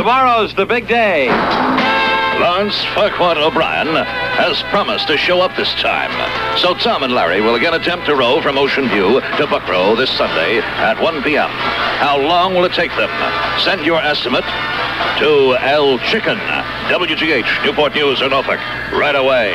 Tomorrow's the big day. Lawrence Farquhar O'Brien has promised to show up this time. So Tom and Larry will again attempt to row from Ocean View to Buckrow this Sunday at 1 p.m. How long will it take them? Send your estimate to El Chicken, WGH, Newport News, or Norfolk, right away.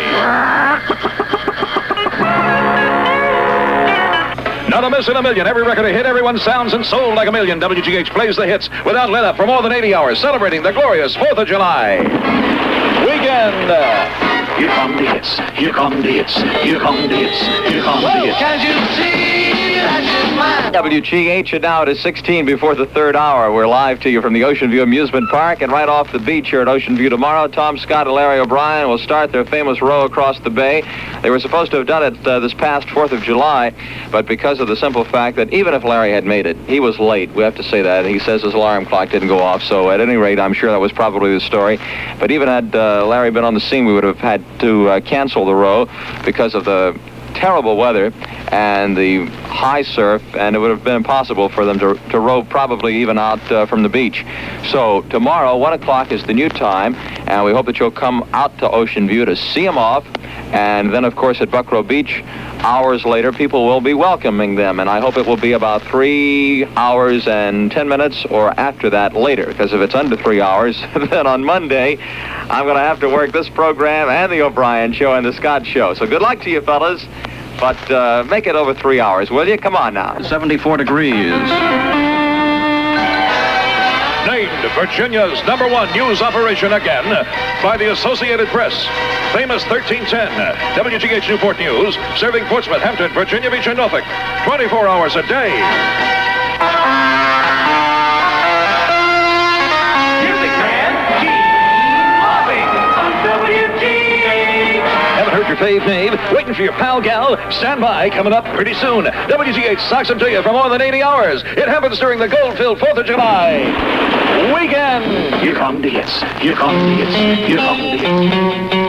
Not a miss in a million. Every record a hit, everyone sounds and sold like a million. WGH plays the hits without let up for more than 80 hours, celebrating the glorious 4th of July weekend. Here come the hits. Here come the hits. Here come the hits. Here come the hits. Can't you see that you're mine? WGH, and now it is 16 before the 3rd hour. We're live to you from the Ocean View Amusement Park and right off the beach here at Ocean View tomorrow. Tom Scott and Larry O'Brien will start their famous row across the bay. They were supposed to have done it this past 4th of July, but because of the simple fact that even if Larry had made it, he was late. We have to say that. He says his alarm clock didn't go off, so at any rate, I'm sure that was probably the story. But even had Larry been on the scene, we would have had to cancel the row because of the terrible weather and the high surf, and it would have been impossible for them to row probably even out from the beach. So tomorrow, 1 o'clock is the new time, and we hope that you'll come out to Ocean View to see them off. And then, of course, at Buckrow Beach, hours later, people will be welcoming them. And I hope it will be about 3 hours and 10 minutes or after that later. Because if it's under 3 hours, then on Monday, I'm going to have to work this program and the O'Brien Show and the Scott Show. So good luck to you, fellas. But make it over 3 hours, will you? Come on now. 74 degrees. Named Virginia's #1 news operation again by the Associated Press. Famous 1310, WGH Newport News, serving Portsmouth, Hampton, Virginia Beach, and Norfolk, 24 hours a day. Music man, Gene Mobbing on WGH. Haven't heard your fave name? Waiting for your pal gal? Stand by, coming up pretty soon. WGH socks them to you for more than 80 hours. It happens during the gold-filled 4th of July weekend. Here come the hits. Here come the hits. Here come the hits.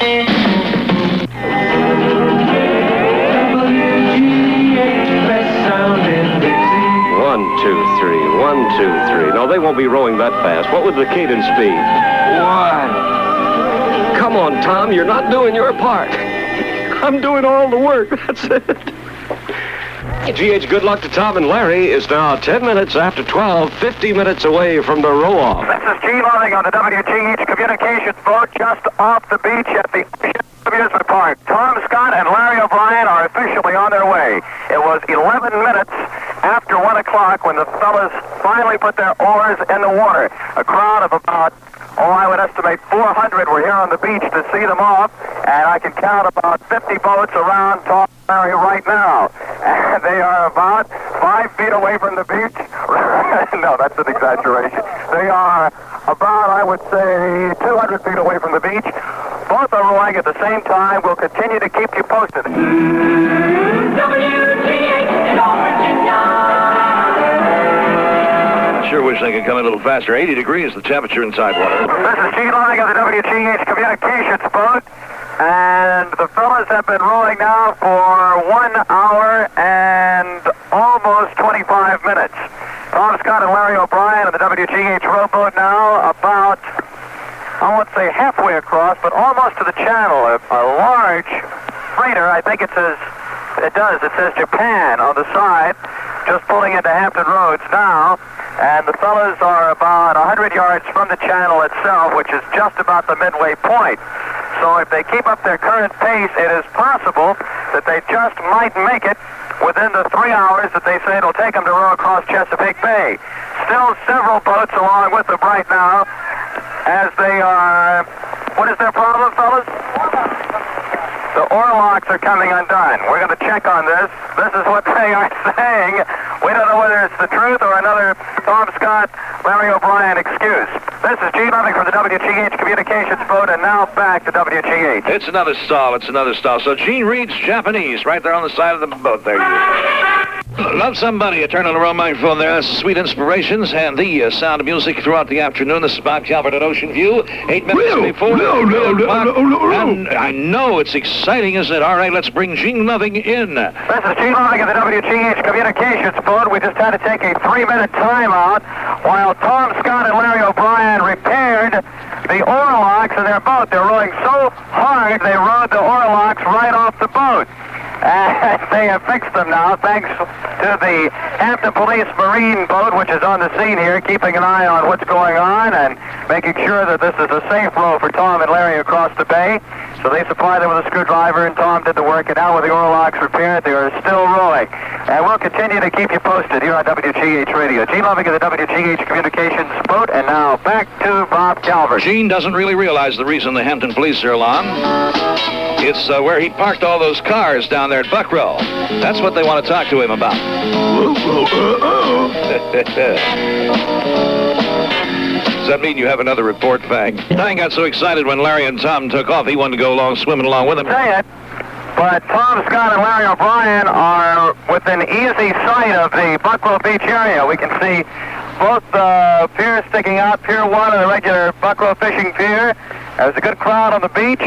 One, two, three. 1, 2, 3. No, they won't be rowing that fast. What would the cadence be? 1. Come on, Tom. You're not doing your part. I'm doing all the work. That's it. GH, good luck to Tom and Larry. Is now 10 minutes after 12, 50 minutes away from the row-off. This is Gene Loving on the WGH Communications boat just off the beach at the Amusement Park. Tom Scott and Larry O'Brien are officially on their way. It was 11 minutes after 1 o'clock when the fellas finally put their oars in the water. A crowd of about, I would estimate 400 were here on the beach to see them off, and I can count about 50 boats around Tom and Larry right now. And they are about 5 feet away from the beach. No, that's an exaggeration. They are about, I would say, 200 feet away from the beach. Both are rowing at the same time. We'll continue to keep you posted. WGH in Virginia. Sure wish they could come in a little faster. 80 degrees, the temperature inside water. This is Gene Loving of the WGH Communications boat. And the fellas have been rowing now for 1 hour and almost 25 minutes. Tom Scott and Larry O'Brien of the WGH rowboat now about, I won't say halfway across, but almost to the channel. A large freighter, I think it says Japan on the side, just pulling into Hampton Roads now. And the fellas are about 100 yards from the channel itself, which is just about the midway point. So if they keep up their current pace, it is possible that they just might make it within the 3 hours that they say it'll take them to row across Chesapeake Bay. Still several boats along with them right now as they are... What is their problem, fellas? The oar locks are coming undone. We're going to check on this. This is what they are saying. We don't know whether it's the truth or another Tom Scott, Larry O'Brien excuse. This is Gene Loving from the WGH Communications boat, and now back to WGH. It's another stall. It's another stall. So Gene reads Japanese right there on the side of the boat. There you go. Love somebody. You turn on the wrong microphone there. That's Sweet Inspirations and the sound of music throughout the afternoon. This is Bob Calvert at Ocean View. 8 minutes before. And I know it's exciting, isn't it? All right, let's bring Gene Loving in. This is Gene Loving of the WGH Communications boat. We just had to take a 3-minute timeout while Tom Scott and Larry O'Brien repaired the oar locks in their boat. They're rowing so hard they rode the oar locks right off the boat. And they have fixed them now, thanks to the Hampton Police Marine boat, which is on the scene here, keeping an eye on what's going on and making sure that this is a safe row for Tom and Larry across the bay. So they supplied them with a screwdriver, and Tom did the work, and now with the oar locks repaired, they are still rowing. And we'll continue to keep you posted here on WGH Radio. Gene Loving of the WGH Communications boat, and now back to Bob Calvert. Gene doesn't really realize the reason the Hampton police are along. It's where he parked all those cars down there at Buckrow. That's what they want to talk to him about. Does that mean you have another report, Fang? Fang got so excited when Larry and Tom took off, he wanted to go along swimming along with them. Say it, but Tom Scott and Larry O'Brien are within easy sight of the Buckrow Beach area. We can see both piers sticking out, Pier 1 and the regular Buckrow Fishing Pier. There's a good crowd on the beach.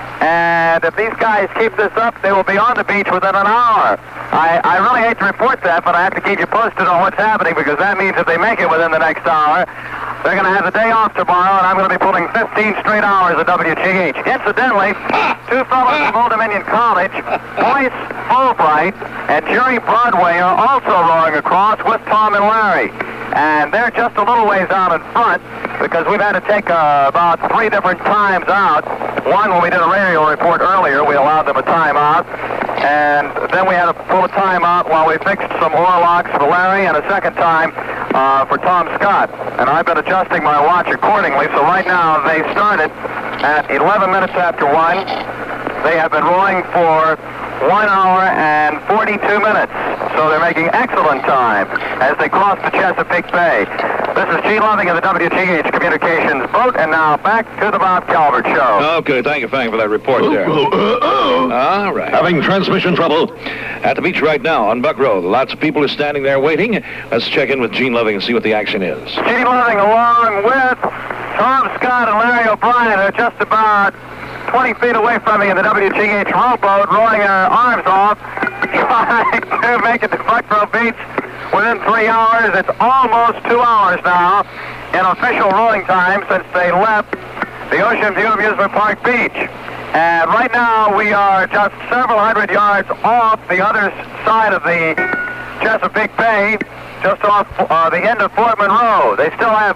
And if these guys keep this up, they will be on the beach within an hour. I really hate to report that, but I have to keep you posted on what's happening, because that means if they make it within the next hour, they're going to have the day off tomorrow, and I'm going to be pulling 15 straight hours of WGH. Incidentally, two fellows from Old Dominion College, Boyce Fulbright and Jerry Broadway, are also rowing across with Tom and Larry. And they're just a little ways out in front, because we've had to take about 3 different times out. One, when we did a radio report earlier, we allowed them a timeout. And then we had to pull a timeout while we fixed some oar locks for Larry, and a second time for Tom Scott. And I've been adjusting my watch accordingly. So right now, they started at 11 minutes after 1. They have been rowing for 1 hour and 42 minutes. So they're making excellent time as they cross the Chesapeake Bay. This is Gene Loving of the WGH Communications boat, and now back to the Bob Calvert Show. Okay, thank you, Fang, for that report there. All right. Having transmission trouble at the beach right now on Buckrow. Lots of people are standing there waiting. Let's check in with Gene Loving and see what the action is. Gene Loving along with Tom Scott and Larry O'Brien are just about 20 feet away from me in the WGH rowboat, rolling their arms off, trying to make it to Buckrow Beach within 3 hours. It's almost 2 hours now in official rowing time since they left the Ocean View Amusement Park Beach. And right now we are just several hundred yards off the other side of the Chesapeake Bay, just off the end of Fort Monroe. They still have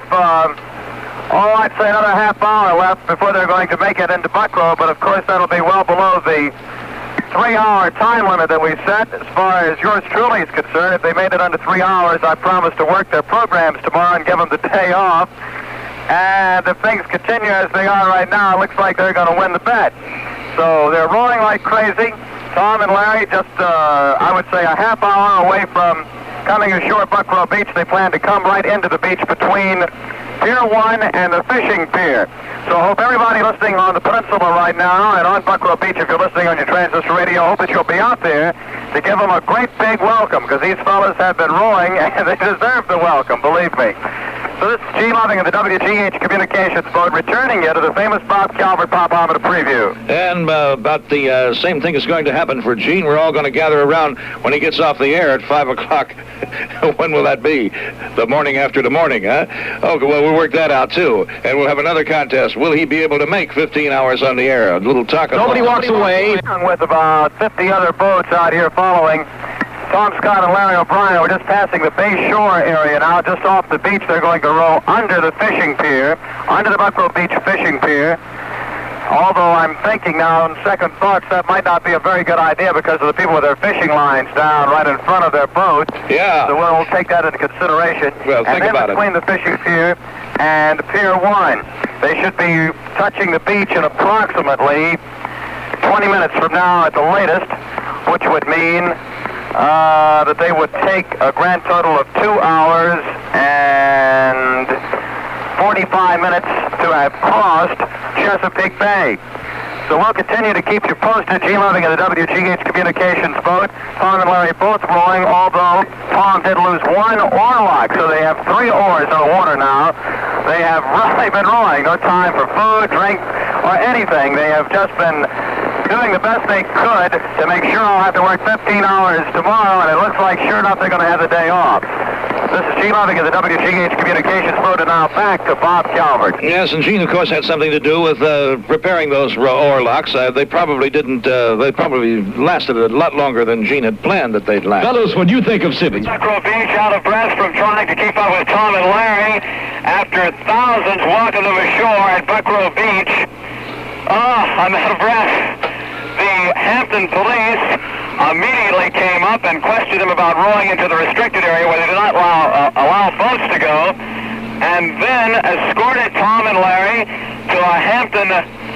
I'd say another half hour left before they're going to make it into Buckrow, but of course that'll be well below the 3-hour time limit that we set. As far as yours truly is concerned, if they made it under 3 hours, I promise to work their programs tomorrow and give them the day off. And if things continue as they are right now, it looks like they're going to win the bet. So they're rolling like crazy. Tom and Larry just, I would say, a half hour away from coming ashore at Buckrow Beach. They plan to come right into the beach between Pier 1 and the fishing pier. So I hope everybody listening on the peninsula right now and on Buckrow Beach, if you're listening on your transistor radio, I hope that you'll be out there to give them a great big welcome, because these fellas have been rowing and they deserve the welcome, believe me. So this is Gene Loving of the WGH Communications boat, returning you to the famous Bob Calvert Popometer preview. And about the same thing is going to happen for Gene. We're all going to gather around when he gets off the air at 5 o'clock. When will that be? The morning after the morning, huh? Okay, well, we'll work that out, too. And we'll have another contest. Will he be able to make 15 hours on the air? A little talk. Nobody walks away. With about 50 other boats out here following Tom Scott and Larry O'Brien. We're just passing the Bay Shore area now, just off the beach. They're going to row under the fishing pier, under the Buckrow Beach fishing pier. Although I'm thinking now, on second thoughts, that might not be a very good idea because of the people with their fishing lines down right in front of their boat. Yeah. So we'll take that into consideration. Well, think about it. And then between the fishing pier and Pier 1, they should be touching the beach in approximately 20 minutes from now at the latest, which would mean that they would take a grand total of 2 hours and 45 minutes to have crossed Chesapeake Bay. So we'll continue to keep you posted. Gene Loving of the WGH Communications boat. Tom and Larry both rowing, although Tom did lose one oar lock, so they have 3 oars in the water now. They have really been rowing. No time for food, drink, or anything. They have just been doing the best they could to make sure I'll have to work 15 hours tomorrow, and it looks like, sure enough, they're going to have the day off. This is Gene Loving of the WGH Communications Boat, and now back to Bob Calvert. Yes, and Gene, of course, had something to do with preparing those oar locks. They probably didn't. They probably lasted a lot longer than Gene had planned that they'd last. Fellows, what do you think of Sibby? Buckrow Beach out of breath from trying to keep up with Tom and Larry after thousands walking to the shore at Buckrow Beach. Oh, I'm out of breath. The Hampton police immediately came up and questioned him about rowing into the restricted area where they did not allow boats to go, and then escorted Tom and Larry to a Hampton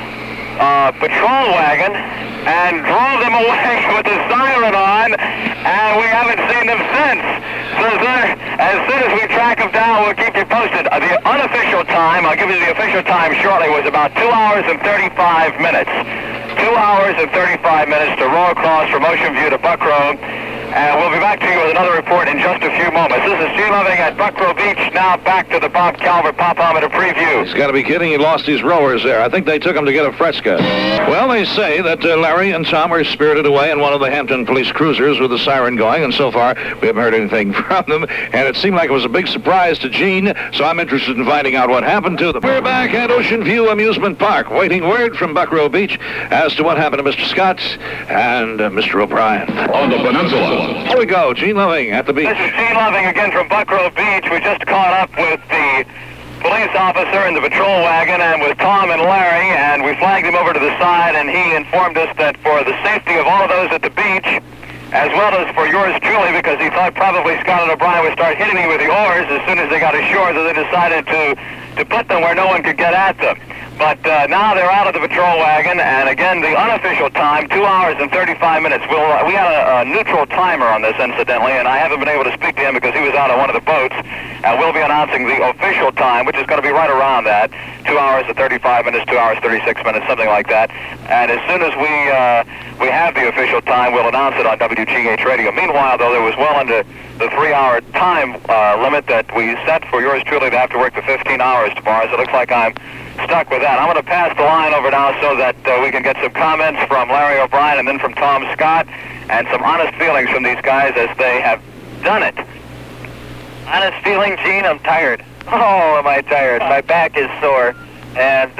patrol wagon and drove them away with the siren on, and we haven't seen them since. So as soon as we track them down, we'll keep you posted. The unofficial time, I'll give you the official time shortly, was about 2 hours and 35 minutes. 2 hours and 35 minutes to row across from Ocean View to Buckrow. And we'll be back to you with another report in just a few moments. This is Gene Loving at Buckrow Beach. Now back to the Bob Calvert Popometer preview. He's got to be kidding. He lost his rowers there. I think they took him to get a Fresca. Well, they say that Larry and Tom were spirited away in one of the Hampton police cruisers with the siren going, and so far we haven't heard anything from them. And it seemed like it was a big surprise to Gene, so I'm interested in finding out what happened to them. We're back at Ocean View Amusement Park, waiting word from Buckrow Beach as to what happened to Mr. Scott and Mr. O'Brien. On the peninsula. Here we go, Gene Loving at the beach. This is Gene Loving again from Buckrow Beach. We just caught up with the police officer in the patrol wagon and with Tom and Larry, and we flagged him over to the side, and he informed us that for the safety of all of those at the beach, as well as for yours truly, because he thought probably Scott and O'Brien would start hitting me with the oars as soon as they got ashore, so they decided to put them where no one could get at them. But now they're out of the patrol wagon, and again, the unofficial time, 2 hours and 35 minutes. We had a neutral timer on this, incidentally, and I haven't been able to speak to him because he was out on one of the boats. And we'll be announcing the official time, which is going to be right around that, 2 hours and 35 minutes, 2 hours 36 minutes, something like that. And as soon as we have the official time, we'll announce it on WGH Radio. Meanwhile, though, there was well under the 3-hour time limit that we set for yours truly to have to work the 15 hours tomorrow, so it looks like I'm stuck with that. I'm going to pass the line over now so that we can get some comments from Larry O'Brien and then from Tom Scott and some honest feelings from these guys as they have done it. Honest feeling, Gene? I'm tired. Oh, am I tired. My back is sore. And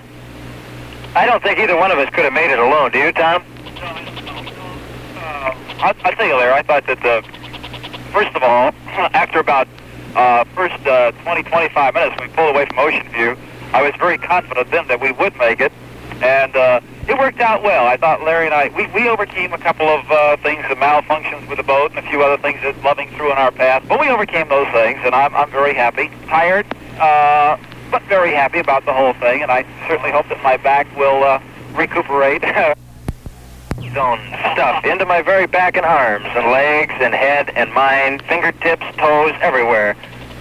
I don't think either one of us could have made it alone. Do you, Tom? I'll tell you, Larry, I thought that, first of all, after about first 20, 25 minutes, we pulled away from Ocean View, I was very confident then that we would make it, and it worked out well. I thought Larry and I, we overcame a couple of things, the malfunctions with the boat and a few other things that Loving threw in our path, but we overcame those things, and I'm very happy. Tired, but very happy about the whole thing, and I certainly hope that my back will recuperate. Zone stuff into my very back and arms and legs and head and mind, fingertips, toes, everywhere.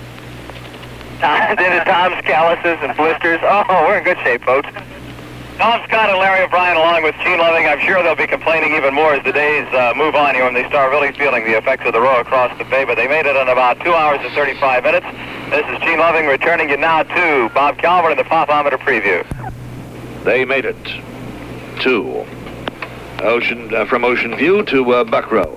Into Tom's calluses and blisters. Oh, we're in good shape, folks. Tom Scott and Larry O'Brien along with Gene Loving. I'm sure they'll be complaining even more as the days move on here when they start really feeling the effects of the row across the bay, but they made it in about 2 hours and 35 minutes. This is Gene Loving returning you now to Bob Calvert and the Popometer Preview. They made it to from Ocean View to Buckrow.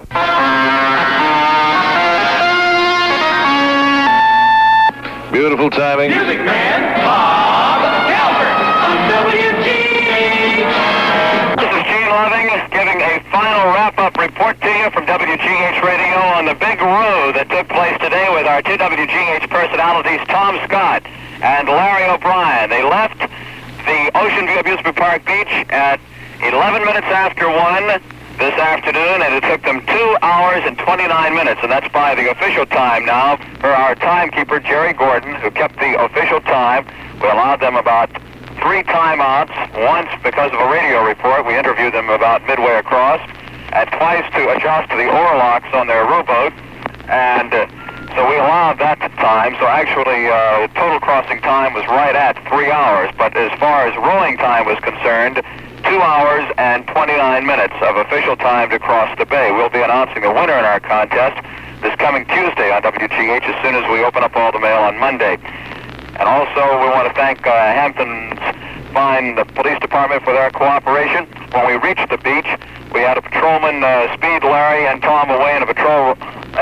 Beautiful timing. Music Man, Bob Calvert on WGH. This is Gene Loving giving a final wrap-up report to you from WGH Radio on the big row that took place today with our two WGH personalities, Tom Scott and Larry O'Brien. They left the Ocean View Amusement Park Beach at 11 minutes after 1 this afternoon, and it took them 2 hours and 29 minutes, and that's by the official time now for our timekeeper, Jerry Gordon, who kept the official time. We allowed them about 3 timeouts, once because of a radio report. We interviewed them about midway across, and twice to adjust to the oar locks on their rowboat, and so we allowed that time. So actually, total crossing time was right at 3 hours, but as far as rowing time was concerned, 2 hours and 29 minutes of official time to cross the bay. We'll be announcing the winner in our contest this coming Tuesday on WGH as soon as we open up all the mail on Monday. And also, we want to thank Hampton's fine police department for their cooperation. When we reached the beach, we had a patrolman speed Larry and Tom away in a patrol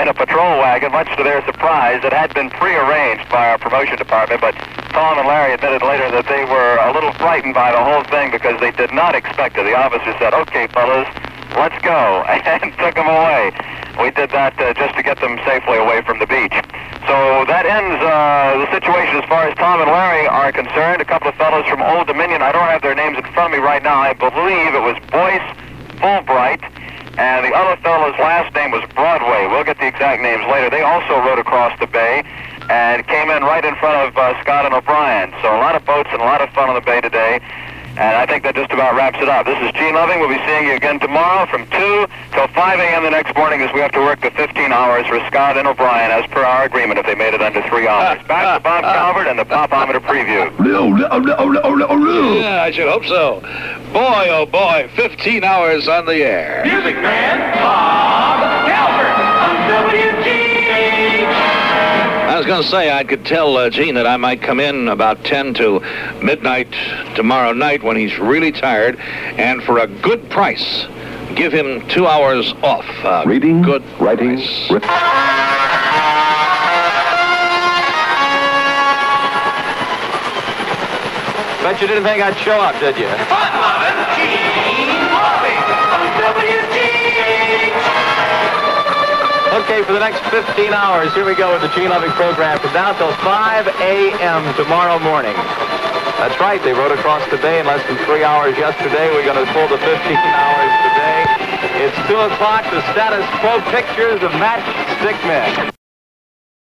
in a patrol wagon, much to their surprise. It had been prearranged by our promotion department, but Tom and Larry admitted later that they were a little frightened by the whole thing because they did not expect it. The officer said, "Okay, fellas, let's go," and took them away. We did that just to get them safely away from the beach. So that ends the situation as far as Tom and Larry are concerned. A couple of fellows from Old Dominion. I don't have their names in front of me right now. I believe it was Boyce Fulbright, and the other fellow's last name was Broadway. We'll get the exact names later. They also rode across the bay and came in right in front of Scott and O'Brien. So a lot of boats and a lot of fun on the bay today. And I think that just about wraps it up. This is Gene Loving. We'll be seeing you again tomorrow from 2 till 5 a.m. the next morning as we have to work the 15 hours for Scott and O'Brien as per our agreement if they made it under 3 hours. Back to Bob Calvert and the Popometer preview. Yeah, I should hope so. Boy, oh boy, 15 hours on the air. Music Man Bob Calvert on WGH. I was going to say, I could tell Gene that I might come in about 10 to midnight tomorrow night when he's really tired, and for a good price, give him 2 hours off. Reading, good writing, price. Bet you didn't think I'd show up, did you? Fun-loving Gene Loving on WGH. Okay, for the next 15 hours, here we go with the Gene Loving program from now till 5 a.m. tomorrow morning. That's right, they rode across the bay in less than 3 hours yesterday. We're going to pull the 15 hours today. It's 2 o'clock, the Status Quo Pictures of Matchstick Men.